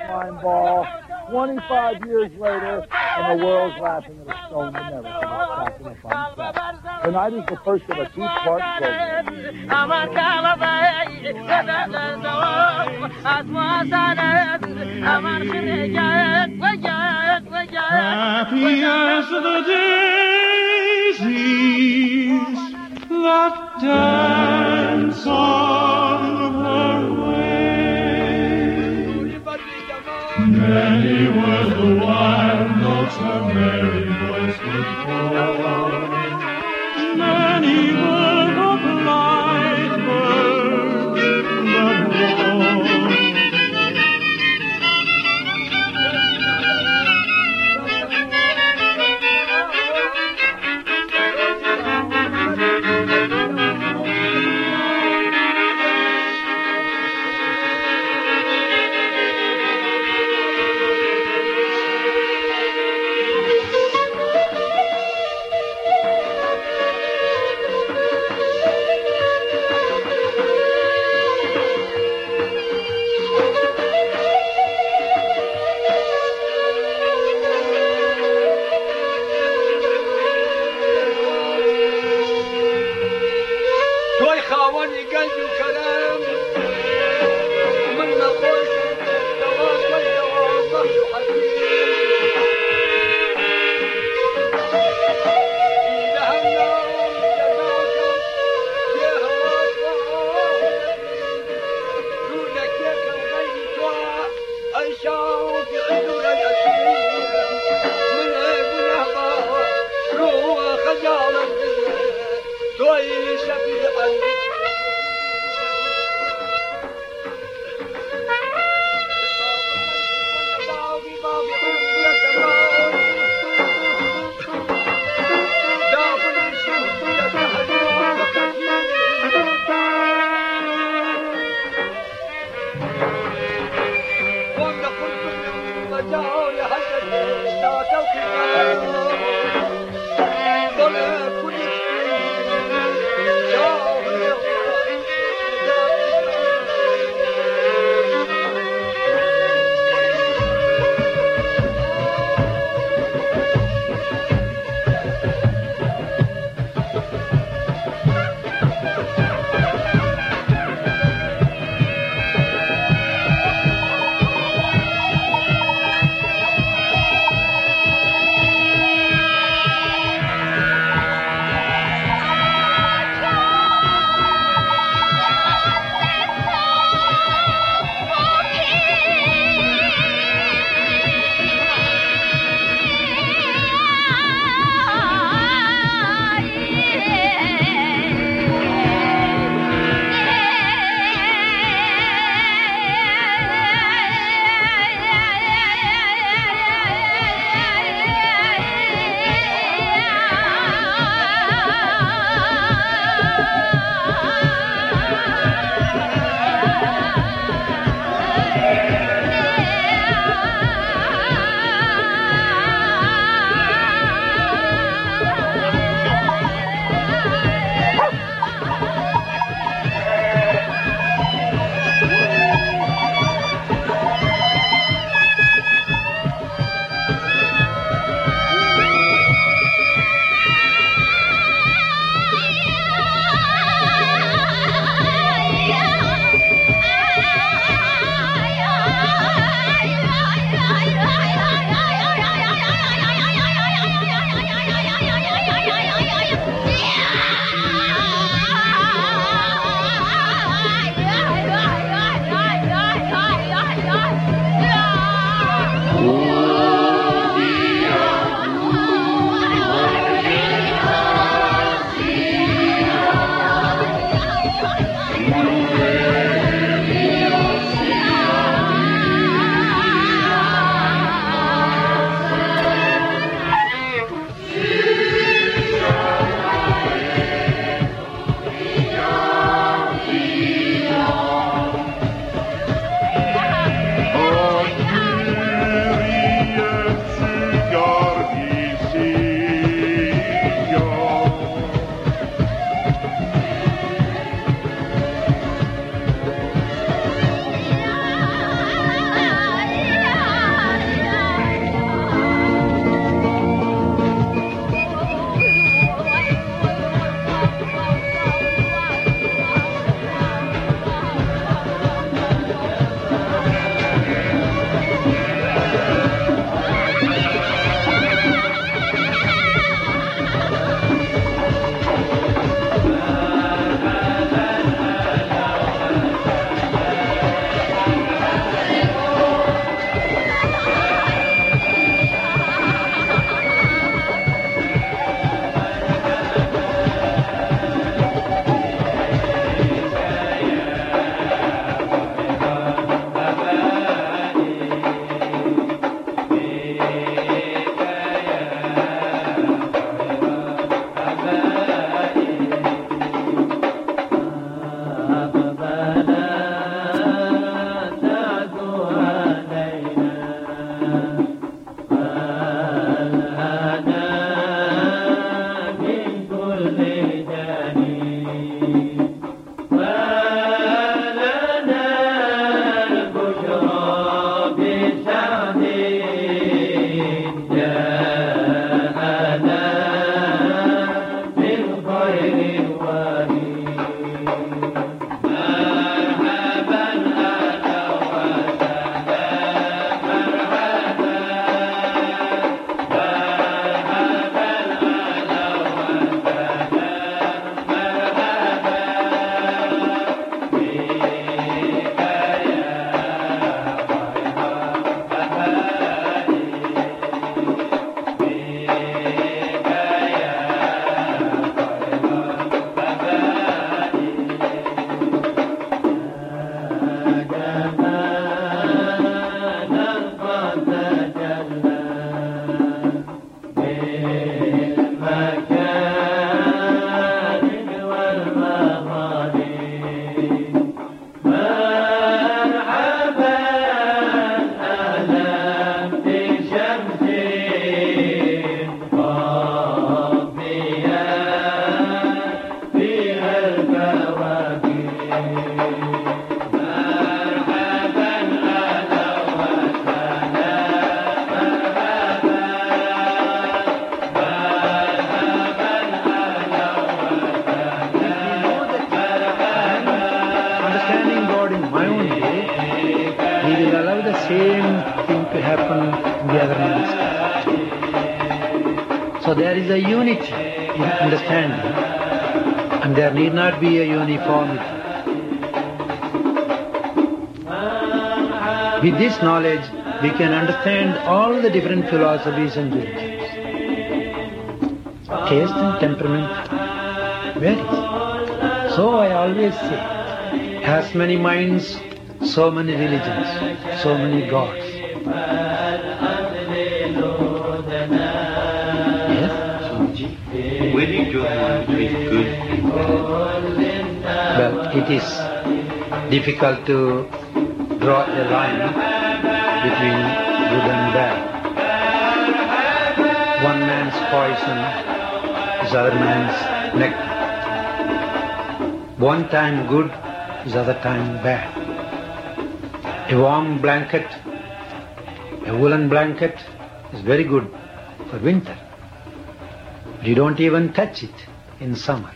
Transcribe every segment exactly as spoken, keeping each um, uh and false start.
slime ball. twenty-five years later, and the world's laughing at a stone that never comes back in a fun fact. Tonight is the first of a two-part program. Happy as the daisies that dance on her way. Many were the wild notes her merry voice would pour. Many were the blithe birds that roared. Wonderful. same thing to happen in the other man's life. So there is a unity in understanding, and there need not be a uniformity. With this knowledge, we can understand all the different philosophies and religions. Taste and temperament varies. So I always say, as many minds, so many religions, so many gods. Yes? Where do you draw the line between good and bad? Well, it is difficult to draw a line between good and bad. One man's poison is other man's nectar. One time good is other time bad. A warm blanket, a woolen blanket is very good for winter. You don't even touch it in summer.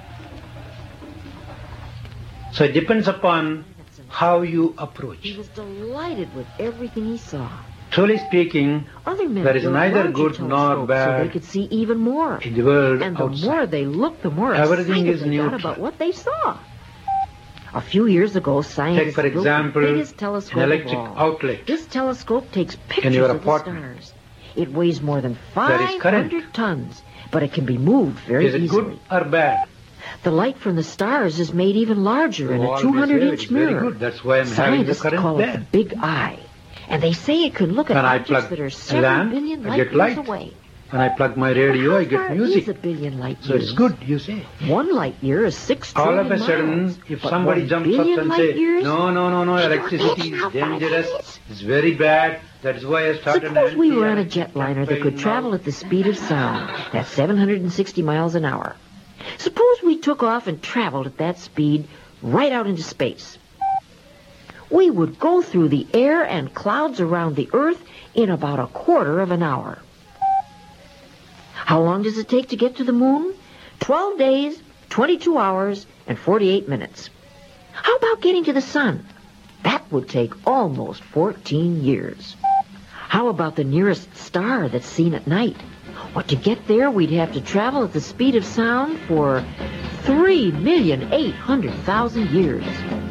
So it depends upon how you approach. He was delighted with everything he saw. Truly speaking, Other men there is built neither larger good nor telescopes so they bad could see even more. in the world And the outside. more they looked, the more Everything excited is they got neutral. about what they saw. A few years ago, scientists Take, for built example, the biggest an telescope electric of all. outlet This telescope takes in pictures your of the apartment. stars. It weighs more than There is five current. hundred tons, but it can be moved very Is it easily. good or bad? The light from the stars is made even larger in You a always two hundred say inch it's very mirror. good. That's why I'm having the Scientists current call it bad. the Big Eye. And they say it can look at When I objects plug that are a several lamp, billion I light get years light. away. When I plug my radio, How I get far music. is a billion light So years? it's good, you say. One light year is six All trillion of a sudden, miles. if But somebody one jumps up billion and light says, years? no, no, no, no, electricity is dangerous, it's very bad, that is why I started Suppose an we were on a anti-electric jetliner that could campaign travel now. at the speed of sound. That's seven hundred sixty miles an hour. Suppose we took off and traveled at that speed right out into space. We would go through the air and clouds around the Earth in about a quarter of an hour. How long does it take to get to the moon? Twelve days, twenty-two hours, and forty-eight minutes. How about getting to the sun? That would take almost fourteen years. How about the nearest star that's seen at night? Well, to get there, we'd have to travel at the speed of sound for three million eight hundred thousand years.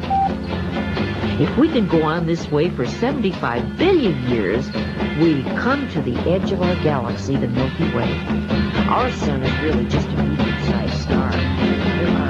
If we can go on this way for seventy-five billion years, we come to the edge of our galaxy, the Milky Way. Our sun is really just a medium-sized star. There are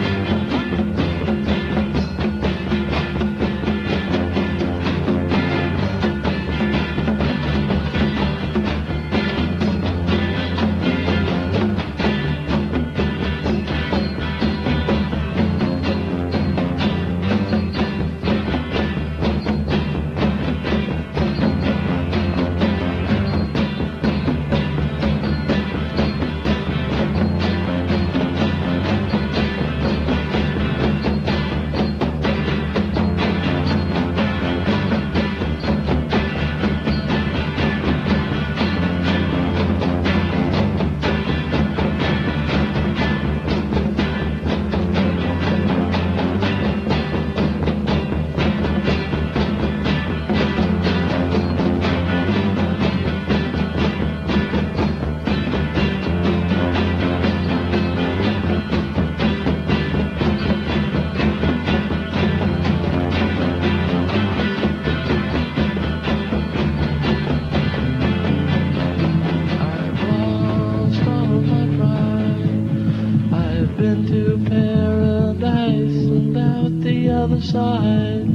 side,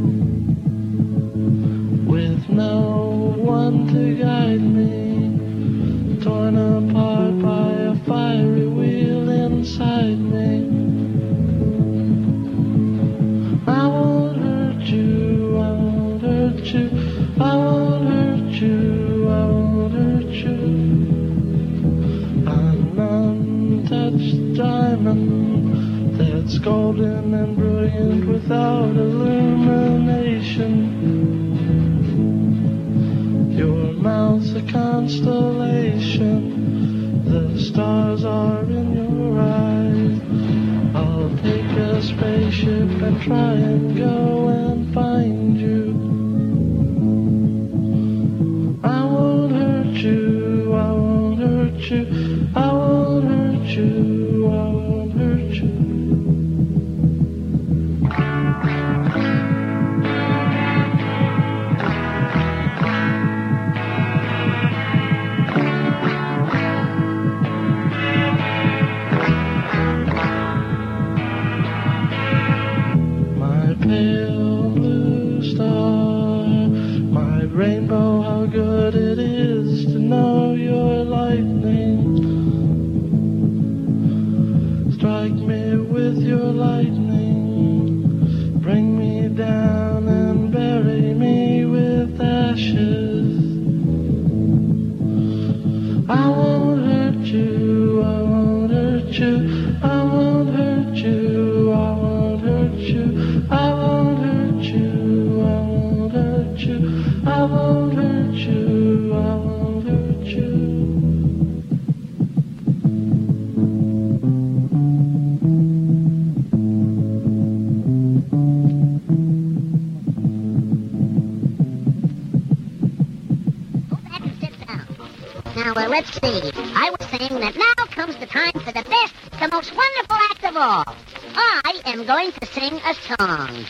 with no one to guide me, torn apart by a fiery wheel inside me. I won't hurt you, I won't hurt you, I won't hurt you, I won't hurt you. An untouched diamond that's golden and brilliant without illumination. Your mouth's a constellation, the stars are in your eyes. I'll take a spaceship and try and go and find you. rainbow, how good it is to know your lightning. Strike me with your lightning, bring me down and bury me with ashes. I won't hurt you, I won't hurt you, I won't hurt you, I won't hurt you, I won't hurt you, I won't hurt you, I won't hurt you, I won't hurt you. Now, uh, let's see. I was saying that now comes the time for the best, the most wonderful act of all. I am going to sing a song.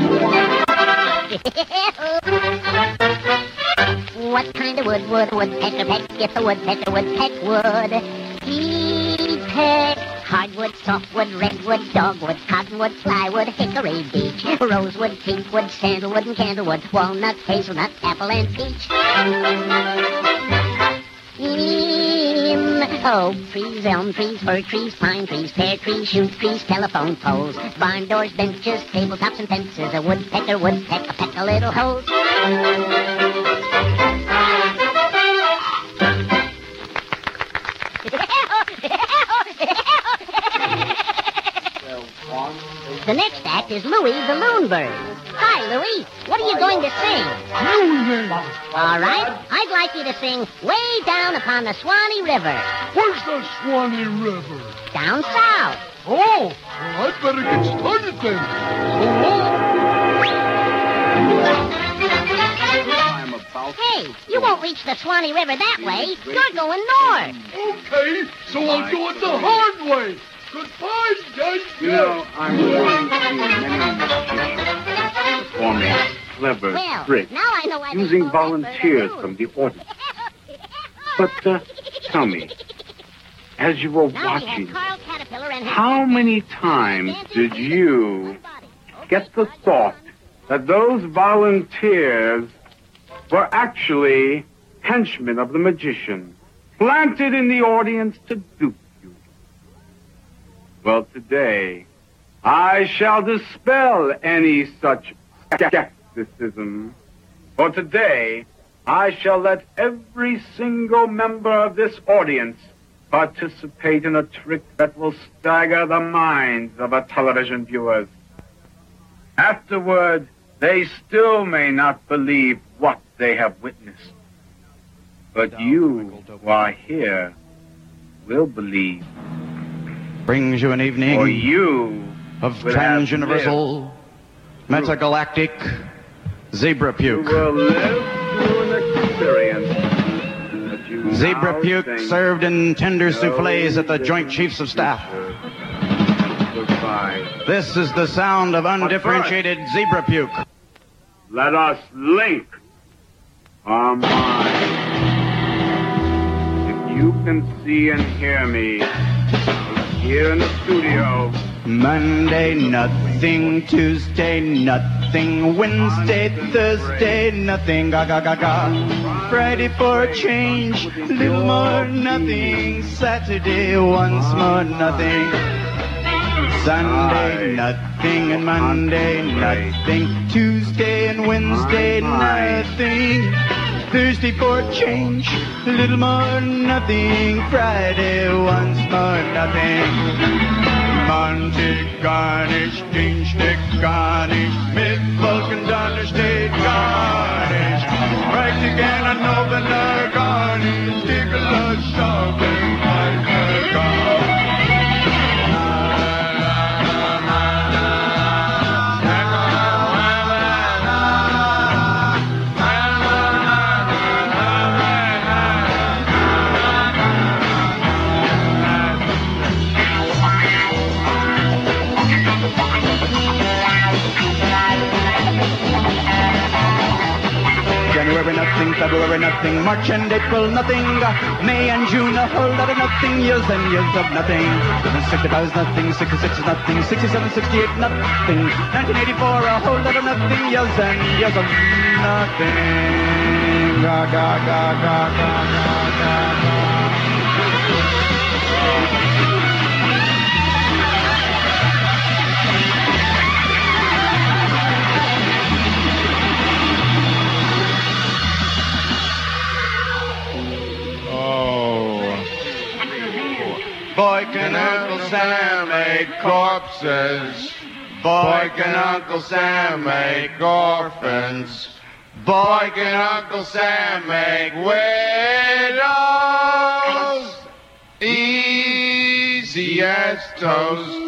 What kind of wood would a woodpecker peck if a woodpecker would peck wood? He'd peck hardwood, softwood, redwood, dogwood, cottonwood, plywood, hickory, beech, rosewood, teakwood, sandalwood, and candlewood, walnut, hazelnut, apple, and peach. Mm, oak trees, elm trees, fir trees, pine trees, pear trees, shoot trees, telephone poles, barn doors, benches, tabletops, and fences. A woodpecker would peck a peck a little hose. The next act is Louie the Loonbird. Hi, Louie. What are you going to sing? Louie! All right. I'd like you to sing Way Down Upon the Swanee River. Where's the Swanee River? Down south. Oh, well, I'd better get started then. So long. Hey, you won't reach the Swanee River that way. You're going north. Okay, so I'll do it the hard way. Goodbye, Judge. You know, I'm going to see many performing clever Well, tricks now I know why they using call that volunteers bird a from the audience. But uh, tell me, as you were Now we have watching, Carl Caterpillar and his how many times did you get the thought that those volunteers were actually henchmen of the magician, planted in the audience to dupe you? Well, today, I shall dispel any such skepticism. For today, I shall let every single member of this audience participate in a trick that will stagger the minds of our television viewers. Afterward, they still may not believe what they have witnessed. But you who are here will believe. Brings you an evening For you of will have transuniversal, metagalactic zebra You puke. will live through an experience that you Zebra now puke think served in tender no souffles at the Joint different Chiefs of Staff. future. Goodbye. This is the sound of undifferentiated zebra puke. Let us link our minds. If you can see and hear me here in the studio, Monday, nothing. Tuesday, nothing. Wednesday, Thursday, nothing. Ga ga ga ga. Friday for a change, little more nothing. Saturday, once more nothing. Sunday, nothing. And Monday, nothing. Tuesday and Wednesday, nothing. Thursday for a change, little more nothing. Friday, once more nothing. Monday, garnish, Dienstag, garnish, Mittwoch and Donnerstag, garnish. Right again, I know the no garnish, dig a little sharp and find the garnish. January nothing, February nothing, March and April nothing, May and June a whole lot of nothing, years and years of nothing. sixty-five is nothing, sixty-six is nothing, sixty-seven, sixty-eight nothing, nineteen eighty-four a whole lot of nothing, years and years of nothing. ga ga ga ga ga ga ga. Boy, can Uncle Sam make corpses? Boy, can Uncle Sam make orphans? Boy, can Uncle Sam make widows? Easy as toast.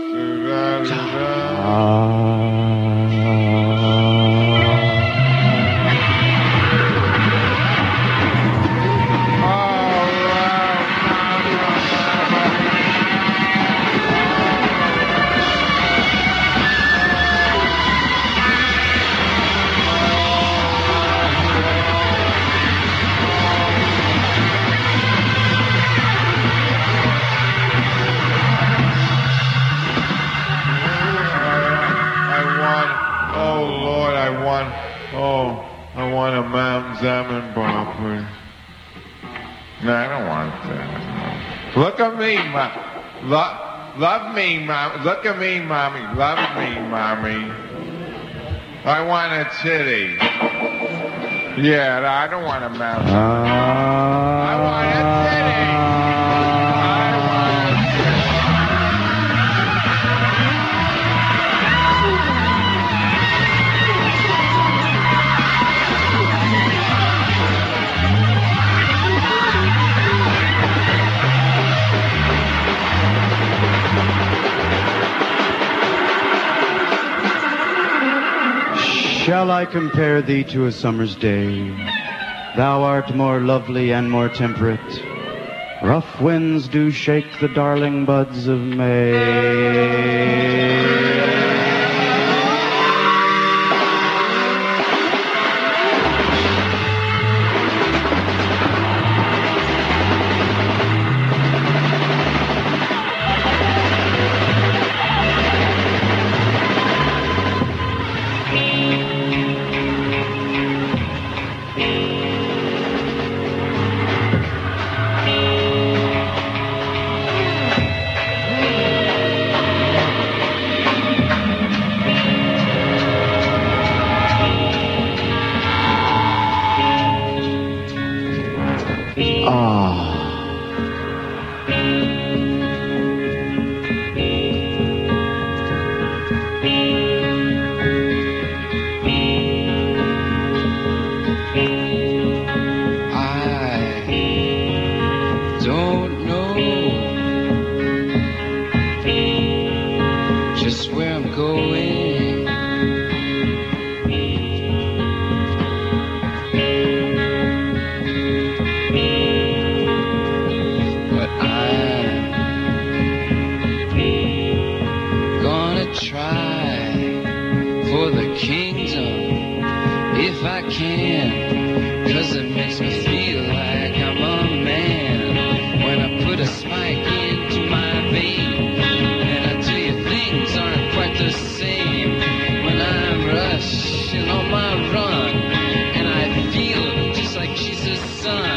Oh, I want a Mount Salmon bar, please. No, I don't want that. Look at me, Mom. Lo- love me, Mom. Look at me, Mommy. Love me, Mommy. I want a titty. Yeah, I don't want a Mount Salmon. I want a titty. I want a titty. Shall I compare thee to a summer's day? Thou art more lovely and more temperate. Rough winds do shake the darling buds of May. Son.